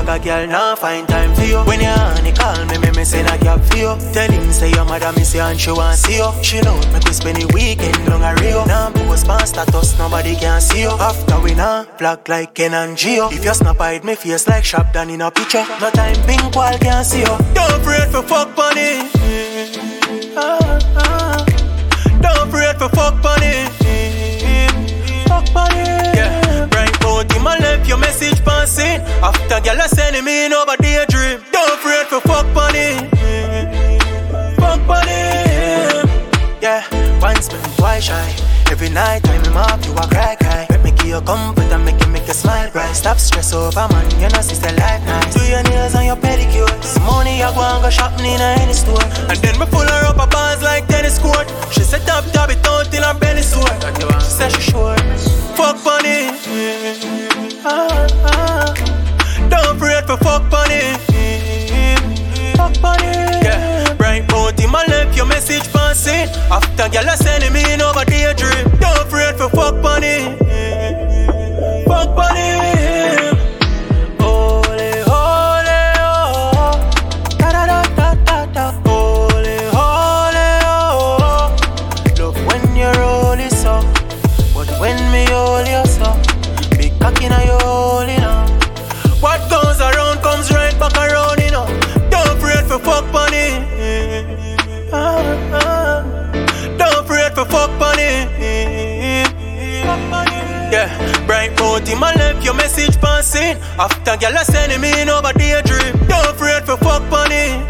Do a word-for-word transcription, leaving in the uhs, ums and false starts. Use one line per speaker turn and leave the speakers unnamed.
a girl now find time for you. When you honey call me, me me send a cab for you. Tell him say your mother me say and she want see you. She know me we spend the weekend long a Rio. Now post my status, nobody can see you. After we now black like Ken and Gio. If you snap hide me face like sharp done in a picture. No time pink wall can see you. Don't afraid for fuck bunny. Ah, ah. Don't afraid for fuck bunny. Fuck bunny. Yeah, bright out in my left your message passing. After girl sending me in over daydream. Don't afraid for fuck bunny. Fuck bunny. Yeah, once me twice shy. Every night time I'm up, you a cry cry. Let me give you comfort and make you make you smile bright. Stop stress over man, you know sister life nice. Do your nails and your pedicures. Money I go and go shopping in any store. And then me pull her up a bars like tennis court. She said tap tap it down till her belly sore. She said she sure. Fuck bunny. Ah, ah. Don't afraid for fuck bunny. Fuck bunny. Yeah, bright out in my left your message passing. After girl sending me in over daydream. Don't afraid for fuck bunny. Fuck bunny. Holy, holy, oh. Da da da da da da. Holy, holy, oh. Love when you roll it so, but when me hold you so, big cock inna your hole, you know. What goes around comes right back around, you know. Don't afraid for fuck bunny. Ah, ah. Don't afraid for fuck bunny. Fuck bunny. Yeah, bright out in my left your message passing. After girl sending me in over daydream. Don't afraid for fuck bunny.